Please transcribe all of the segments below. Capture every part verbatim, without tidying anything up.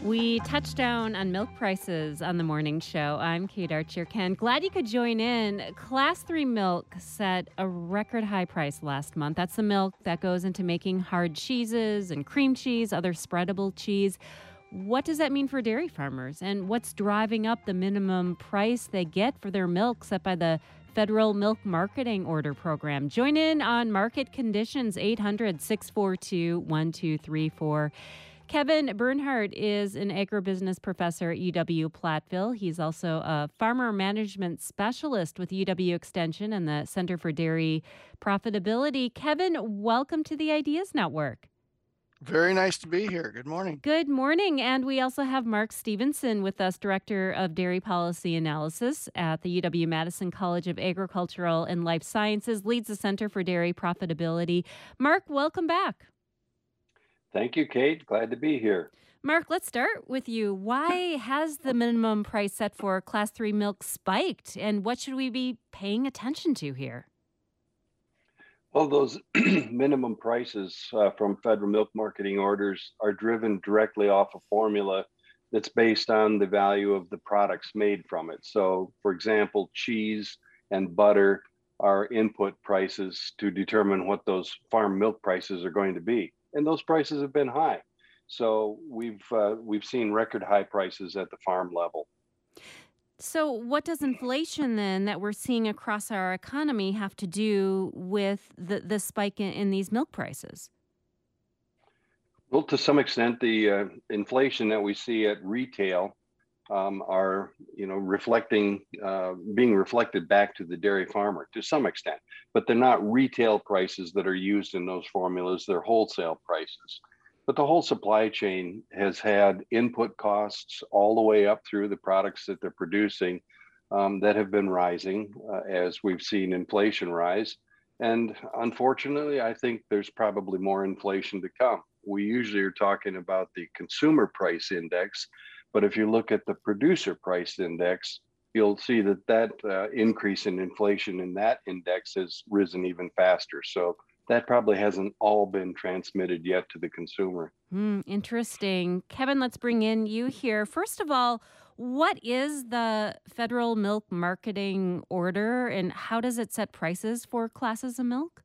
We touched down on milk prices on the morning show. I'm Kate Archer. Ken, glad you could join in. Class three milk set a record high price last month. That's the milk that goes into making hard cheeses and cream cheese, other spreadable cheese. What does that mean for dairy farmers? And what's driving up the minimum price they get for their milk set by the Federal Milk Marketing Order Program? Join in on market conditions, eight hundred, six four two, one two three four. Kevin Bernhardt is an agribusiness professor at U W-Platteville. He's also a farmer management specialist with U W Extension and the Center for Dairy Profitability. Kevin, welcome to the Ideas Network. Very nice to be here. Good morning. Good morning. And we also have Mark Stevenson with us, Director of Dairy Policy Analysis at the U W-Madison College of Agricultural and Life Sciences, leads the Center for Dairy Profitability. Mark, welcome back. Thank you, Kate. Glad to be here. Mark, let's start with you. Why has the minimum price set for Class three milk spiked, and what should we be paying attention to here? Well, those minimum prices uh, from federal milk marketing orders are driven directly off a formula that's based on the value of the products made from it. So, for example, cheese and butter are input prices to determine what those farm milk prices are going to be. And those prices have been high. So we've uh, we've seen record high prices at the farm level. So what does inflation then that we're seeing across our economy have to do with the, the spike in, in these milk prices? Well, to some extent, the uh, inflation that we see at retail um, are, you know, reflecting, uh, being reflected back to the dairy farmer to some extent, but they're not retail prices that are used in those formulas. They're wholesale prices. But the whole supply chain has had input costs all the way up through the products that they're producing um, that have been rising uh, as we've seen inflation rise. And unfortunately, I think there's probably more inflation to come. We usually are talking about the consumer price index, but if you look at the producer price index, you'll see that that uh, increase in inflation in that index has risen even faster. So that probably hasn't all been transmitted yet to the consumer. Mm, interesting. Kevin, let's bring in you here. First of all, what is the Federal Milk Marketing Order, and how does it set prices for classes of milk?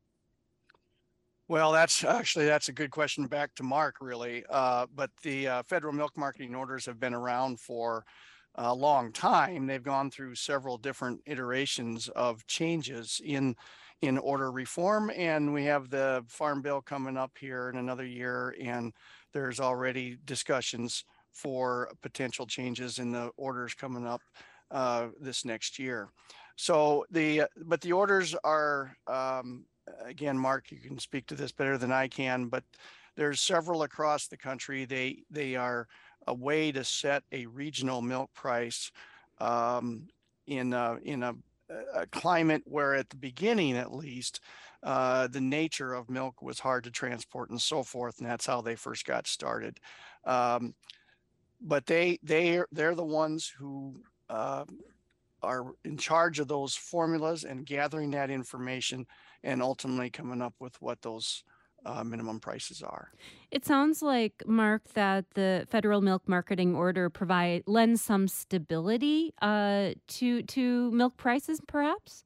Well, that's actually, that's a good question back to Mark, really. Uh, but the uh, federal milk marketing orders have been around for a long time. They've gone through several different iterations of changes in in order reform, and we have the Farm Bill coming up here in another year, and there's already discussions for potential changes in the orders coming up uh, this next year. So the but the orders are um, again, Mark, you can speak to this better than I can, but there's several across the country. They they are a way to set a regional milk price um, in a, in a, a climate where, at the beginning at least, uh, the nature of milk was hard to transport and so forth, and that's how they first got started. Um, but they they they're the ones who uh, are in charge of those formulas and gathering that information and ultimately coming up with what those uh, minimum prices are. It sounds like, Mark, that the Federal Milk Marketing Order provide lends some stability uh, to to milk prices, perhaps?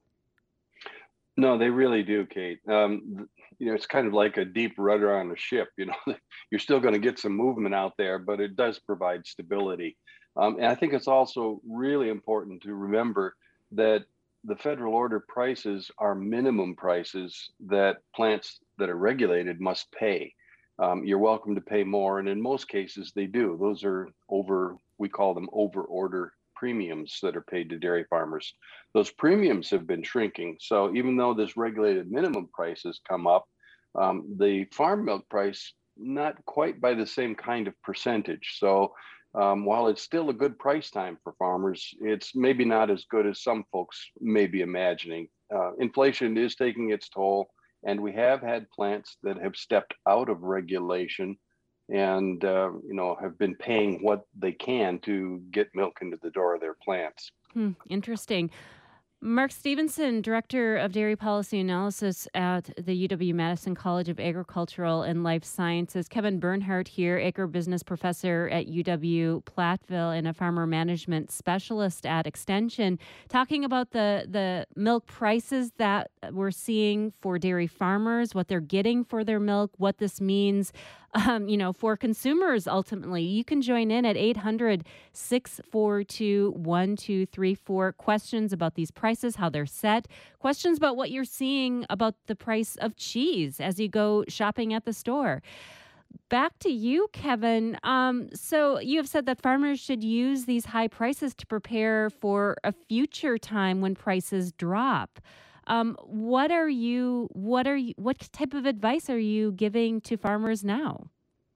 No, they really do, Kate. Um, you know, it's kind of like a deep rudder on a ship. You know, you're still going to get some movement out there, but it does provide stability. Um, and I think it's also really important to remember that the federal order prices are minimum prices that plants that are regulated must pay. Um, you're welcome to pay more, and in most cases they do. Those are over, we call them over order premiums that are paid to dairy farmers. Those premiums have been shrinking. So even though this regulated minimum price has come up, um, the farm milk price, not quite by the same kind of percentage. So Um, while it's still a good price time for farmers, it's maybe not as good as some folks may be imagining. Uh, inflation is taking its toll, and we have had plants that have stepped out of regulation and uh, you know have been paying what they can to get milk into the door of their plants. Hmm, interesting. Mark Stevenson, Director of Dairy Policy Analysis at the U W-Madison College of Agricultural and Life Sciences. Kevin Bernhardt here, agribusiness professor at U W-Platteville and a farmer management specialist at Extension, talking about the, the milk prices that we're seeing for dairy farmers, what they're getting for their milk, what this means Um, you know, for consumers, ultimately. You can join in at eight hundred, six four two, one two three four. Questions about these prices, how they're set. Questions about what you're seeing about the price of cheese as you go shopping at the store. Back to you, Kevin. Um, so you have said that farmers should use these high prices to prepare for a future time when prices drop. Um, what are you? What are you? What type of advice are you giving to farmers now?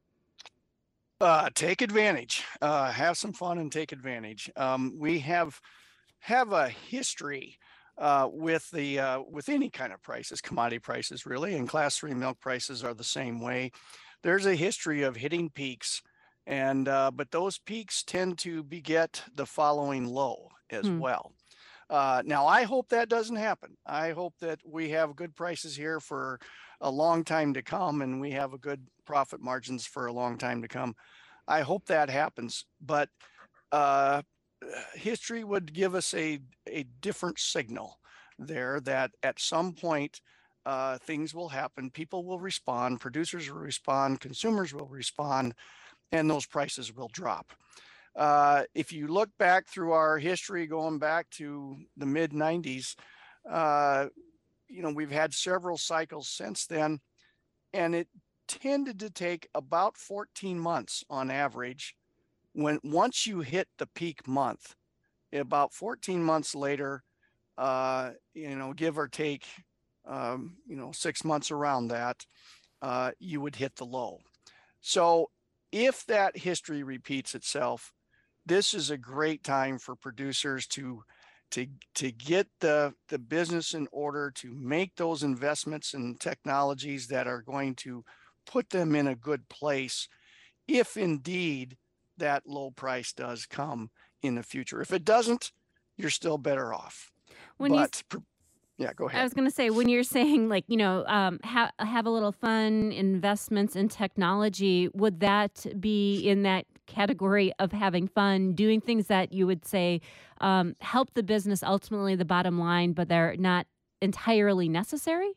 Uh, take advantage. Uh, have some fun and take advantage. Um, we have have a history uh, with the uh, with any kind of prices, commodity prices, really, and class three milk prices are the same way. There's a history of hitting peaks, and uh, but those peaks tend to beget the following low as Hmm. well. Uh, now, I hope that doesn't happen. I hope that we have good prices here for a long time to come, and we have a good profit margins for a long time to come. I hope that happens, but uh, history would give us a a different signal there that at some point uh, things will happen. People will respond, producers will respond, consumers will respond, and those prices will drop. Uh, if you look back through our history going back to the mid nineties, uh, you know, we've had several cycles since then, and it tended to take about fourteen months on average. When once you hit the peak month, about fourteen months later, uh, you know, give or take, um, you know, six months around that, uh, you would hit the low. So if that history repeats itself, this is a great time for producers to to to get the the business in order, to make those investments in technologies that are going to put them in a good place if indeed that low price does come in the future. If it doesn't, you're still better off. When you But yeah, go I ahead. was going to say, when you're saying, like, you know, um, ha- have a little fun, investments in technology, would that be in that category of having fun, doing things that you would say um, help the business, ultimately the bottom line, but they're not entirely necessary?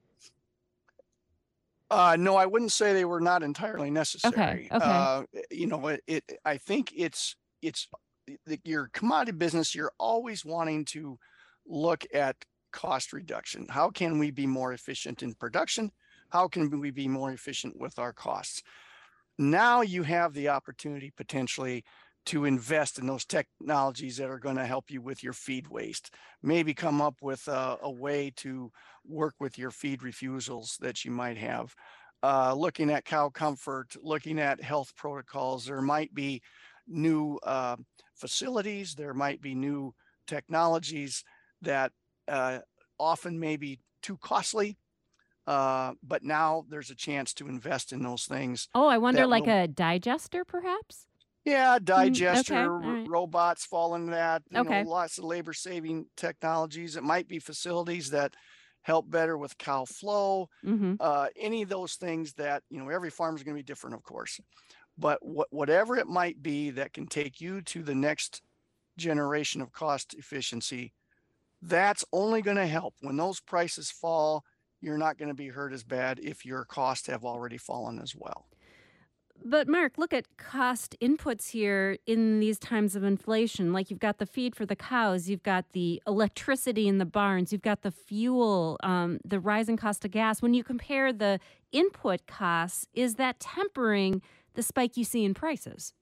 Uh, no, I wouldn't say they were not entirely Okay. necessary. Okay. Uh, you know, it, it I think it's it's the, your commodity business. You're always wanting to look at cost reduction. How can we be more efficient in production? How can we be more efficient with our costs? Now you have the opportunity potentially to invest in those technologies that are going to help you with your feed waste. Maybe come up with a, a way to work with your feed refusals that you might have. Uh, looking at cow comfort, looking at health protocols, there might be new uh, facilities, there might be new technologies that uh, often may be too costly, uh, but now there's a chance to invest in those things Oh, I wonder, that like will, a digester, perhaps? yeah, Mm, okay. digester, All r- right. robots fall into that, you know, Okay. lots of labor saving technologies. It might be facilities that help better with cow flow, Mm-hmm. uh, any of those things that, you know, every farm is going to be different, of course, but what, whatever it might be that can take you to the next generation of cost efficiency, that's only going to help. When those prices fall, you're not going to be hurt as bad if your costs have already fallen as well. But Mark, look at cost inputs here in these times of inflation. Like, you've got the feed for the cows, you've got the electricity in the barns, you've got the fuel, um, the rising cost of gas. When you compare the input costs, is that tempering the spike you see in prices?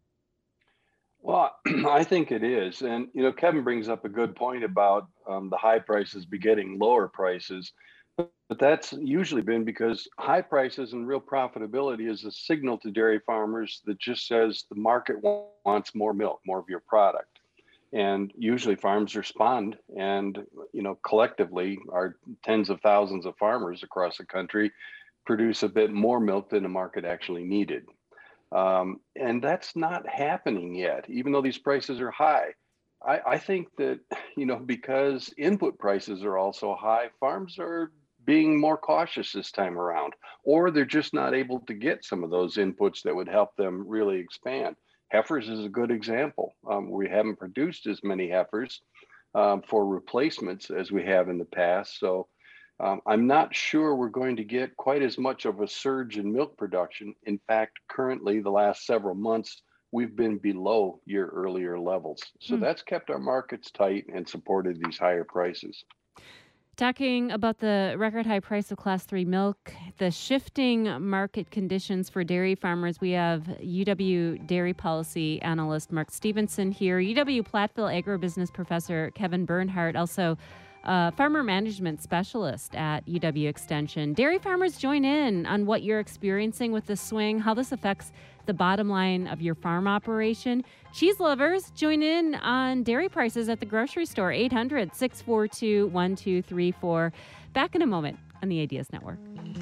Well, I think it is. And, you know, Kevin brings up a good point about um, the high prices begetting lower prices. But that's usually been because high prices and real profitability is a signal to dairy farmers that just says the market wa- wants more milk, more of your product. And usually farms respond, and, you know, collectively, our tens of thousands of farmers across the country produce a bit more milk than the market actually needed. Um, and that's not happening yet, even though these prices are high. I, I think that, you know, because input prices are also high, farms are being more cautious this time around, or they're just not able to get some of those inputs that would help them really expand. Heifers is a good example. Um, we haven't produced as many heifers um, for replacements as we have in the past. So um, I'm not sure we're going to get quite as much of a surge in milk production. In fact, currently, the last several months, we've been below year earlier levels. So Hmm. that's kept our markets tight and supported these higher prices. Talking about the record high price of class three milk, the shifting market conditions for dairy farmers, we have U W dairy policy analyst Mark Stevenson here, U W Platteville agribusiness professor Kevin Bernhardt, also a farmer management specialist at U W Extension. Dairy farmers, join in on what you're experiencing with this swing, how this affects the bottom line of your farm operation. Cheese lovers, join in on dairy prices at the grocery store. eight hundred, six four two, one two three four. Back in a moment on the Ideas Network.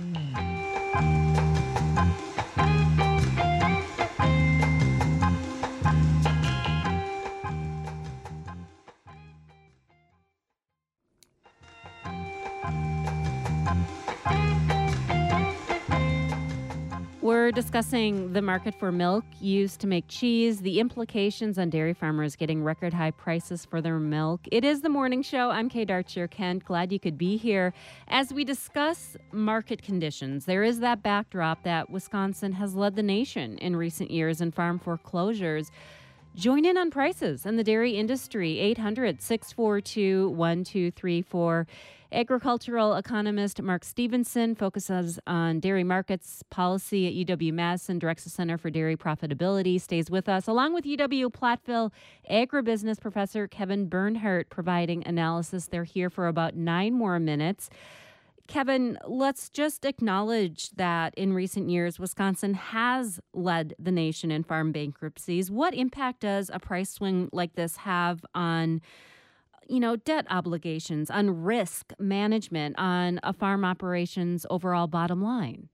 We're discussing the market for milk used to make cheese, the implications on dairy farmers getting record high prices for their milk. It is the morning show. I'm Kate Archer-Kent. Glad you could be here as we discuss market conditions. There is that backdrop that Wisconsin has led the nation in recent years in farm foreclosures. Join in on prices in the dairy industry. eight hundred, six four two, one two three four. Agricultural economist Mark Stevenson focuses on dairy markets policy at U W-Madison, directs the Center for Dairy Profitability, stays with us, along with U W-Platteville agribusiness professor Kevin Bernhardt providing analysis. They're here for about nine more minutes. Kevin, let's just acknowledge that in recent years, Wisconsin has led the nation in farm bankruptcies. What impact does a price swing like this have on, you know, debt obligations, on risk management, on a farm operation's overall bottom line?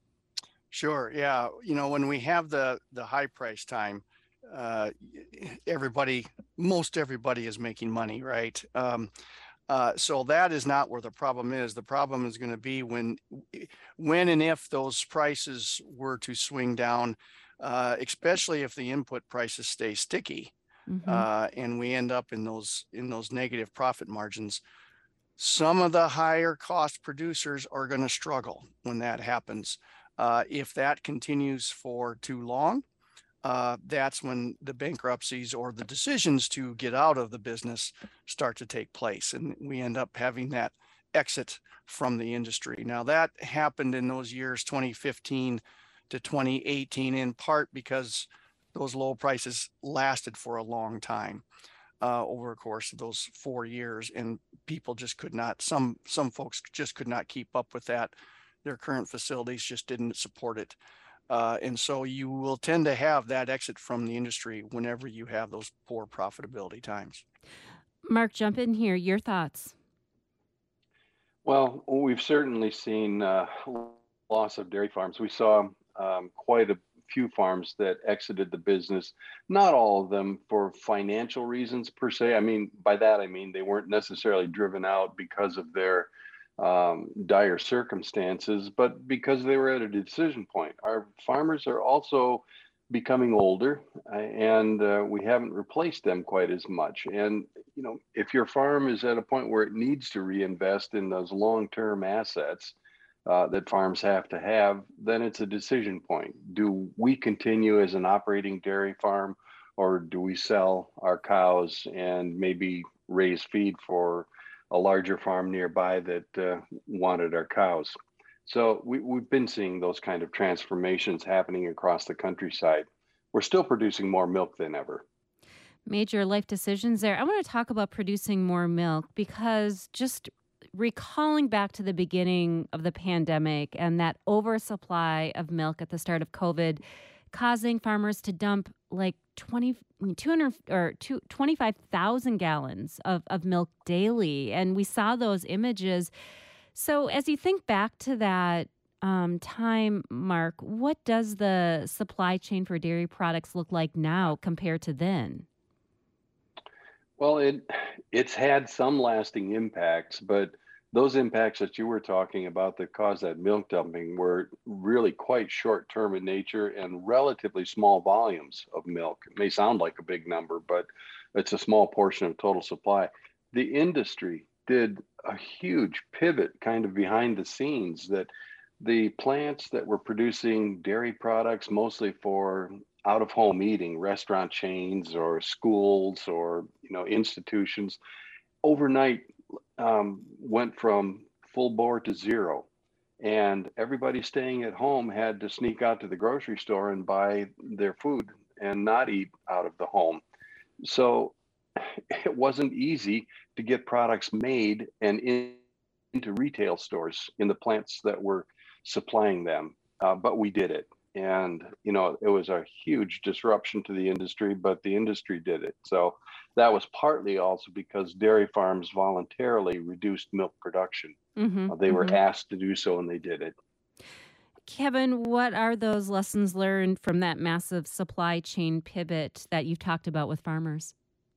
Sure. Yeah. You know, when we have the the high price time, uh, everybody, most everybody is making money, right? Um, uh, so that is not where the problem is. The problem is going to be when, when and if those prices were to swing down, uh, especially if the input prices stay sticky, Mm-hmm. uh, and we end up in those in those negative profit margins. Some of the higher cost producers are going to struggle when that happens. Uh, if that continues for too long, uh, that's when the bankruptcies or the decisions to get out of the business start to take place. And we end up having that exit from the industry. Now, that happened in those years, twenty fifteen to twenty eighteen, in part because those low prices lasted for a long time. Uh, over the course of those four years, and people just could not. Some some folks just could not keep up with that. Their current facilities just didn't support it, uh, and so you will tend to have that exit from the industry whenever you have those poor profitability times. Mark, jump in here. Your thoughts? Well, we've certainly seen uh, loss of dairy farms. We saw um, quite a few farms that exited the business, not all of them for financial reasons per se. I mean, by that, I mean they weren't necessarily driven out because of their um, dire circumstances, but because they were at a decision point. Our farmers are also becoming older uh, and uh, we haven't replaced them quite as much. And, you know, if your farm is at a point where it needs to reinvest in those long-term assets, uh, that farms have to have, then it's a decision point. Do we continue as an operating dairy farm, or do we sell our cows and maybe raise feed for a larger farm nearby that uh, wanted our cows? So we, we've been seeing those kind of transformations happening across the countryside. We're still producing more milk than ever. Major life decisions there. I want to talk about producing more milk because just recalling back to the beginning of the pandemic and that oversupply of milk at the start of COVID, causing farmers to dump like twenty, two hundred or two, twenty-five thousand gallons of, of milk daily. And we saw those images. So as you think back to that um, time, Mark, what does the supply chain for dairy products look like now compared to then? Well, it it's had some lasting impacts, but those impacts that you were talking about that caused that milk dumping were really quite short term in nature and relatively small volumes of milk. It may sound like a big number, but it's a small portion of total supply. The industry did a huge pivot kind of behind the scenes that the plants that were producing dairy products mostly for out of home eating, restaurant chains or schools or you know institutions overnight um, went from full bore to zero. And everybody staying at home had to sneak out to the grocery store and buy their food and not eat out of the home. So it wasn't easy to get products made and in, into retail stores in the plants that were supplying them. Uh, but we did it. And, you know, it was a huge disruption to the industry, but the industry did it. So that was partly also because dairy farms voluntarily reduced milk production. Mm-hmm. Uh, they were Mm-hmm. asked to do so and they did it. Kevin, what are those lessons learned from that massive supply chain pivot that you've talked about with farmers?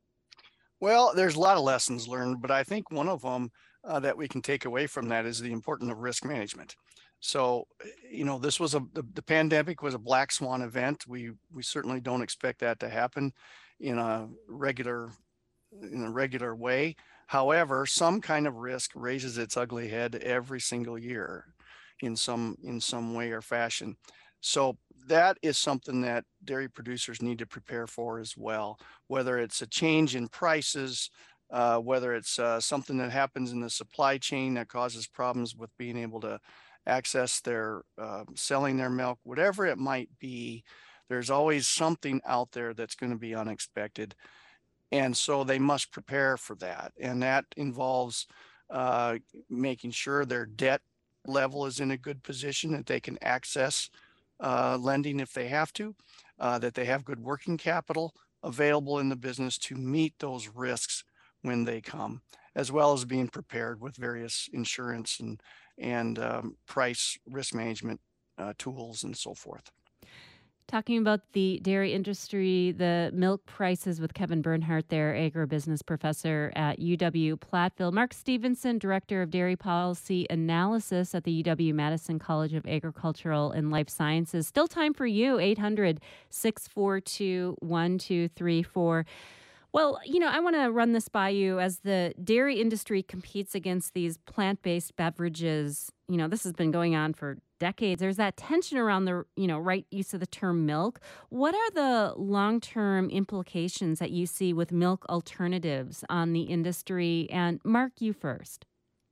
Well, there's a lot of lessons learned, but I think one of them uh, that we can take away from that is the importance of risk management. So, eh, you know, this was a the, the pandemic was a black swan event. We we certainly don't expect that to happen in a regular in a regular way. However, some kind of risk raises its ugly head every single year in some in some way or fashion. So that is something that dairy producers need to prepare for as well, whether it's a change in prices, uh, whether it's uh, something that happens in the supply chain that causes problems with being able to access their uh, selling their milk, whatever it might be. There's always something out there that's going to be unexpected. And so they must prepare for that. And that involves uh, making sure their debt level is in a good position, that they can access uh, lending if they have to, uh, that they have good working capital available in the business to meet those risks when they come, as well as being prepared with various insurance and, and um, price risk management uh, tools and so forth. Talking about the dairy industry, the milk prices with Kevin Bernhardt there, agribusiness professor at U W Platteville. Mark Stevenson, director of dairy policy analysis at the U W Madison College of Agricultural and Life Sciences. Still time for you, eight hundred, six four two, one two three four. Well, you know, I want to run this by you as the dairy industry competes against these plant-based beverages. You know, this has been going on for decades. There's that tension around the, you know, right use of the term milk. What are the long-term implications that you see with milk alternatives on the industry? And Mark, you first.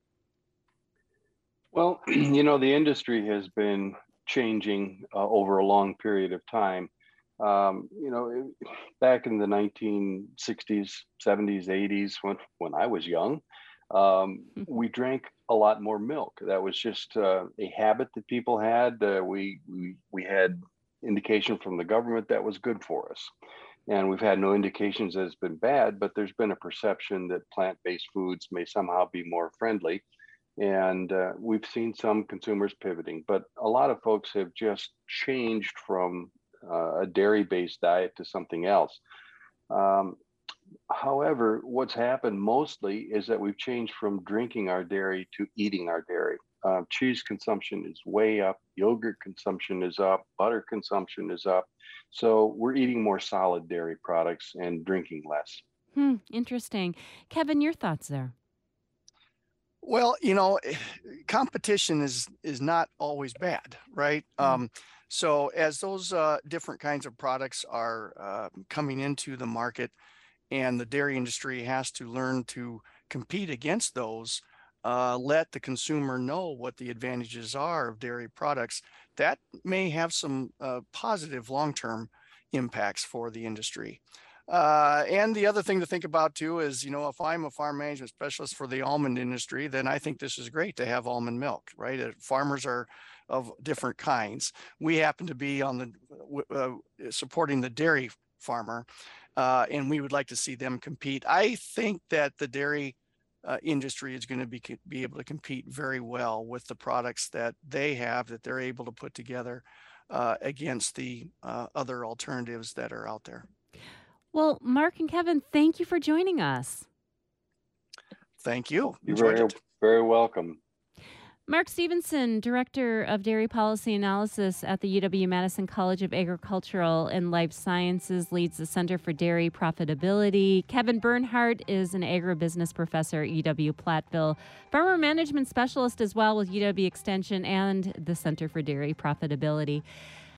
Well, you know, the industry has been changing uh, over a long period of time. Um, you know, it- back in the nineteen sixties, seventies, eighties, when when I was young, um, we drank a lot more milk. That was just uh, a habit that people had. Uh, we, we we had indication from the government that was good for us, and we've had no indications that it's been bad. But there's been a perception that plant-based foods may somehow be more friendly, and uh, we've seen some consumers pivoting. But a lot of folks have just changed from uh, a dairy-based diet to something else. Um, However, what's happened mostly is that we've changed from drinking our dairy to eating our dairy. Uh, cheese consumption is way up, yogurt consumption is up, butter consumption is up. So we're eating more solid dairy products and drinking less. Hmm, interesting. Kevin, your thoughts there? Well, you know, competition is is not always bad, right? Mm. Um, so as those uh, different kinds of products are uh, coming into the market, and the dairy industry has to learn to compete against those, uh, let the consumer know what the advantages are of dairy products. That may have some uh, positive long-term impacts for the industry. Uh, and the other thing to think about too is, you know, if I'm a farm management specialist for the almond industry, then I think this is great to have almond milk, right? Uh, farmers are of different kinds. We happen to be on the uh, supporting the dairy farmer, uh, and we would like to see them compete. I think that the dairy uh, industry is going to be be able to compete very well with the products that they have, that they're able to put together uh, against the uh, other alternatives that are out there. Well, Mark and Kevin, thank you for joining us. Thank you. You're Enjoyed very, it. very welcome. Mark Stevenson, Director of Dairy Policy Analysis at the U W-Madison College of Agricultural and Life Sciences, leads the Center for Dairy Profitability. Kevin Bernhardt is an agribusiness professor at U W-Platteville, farmer management specialist as well with U W Extension and the Center for Dairy Profitability.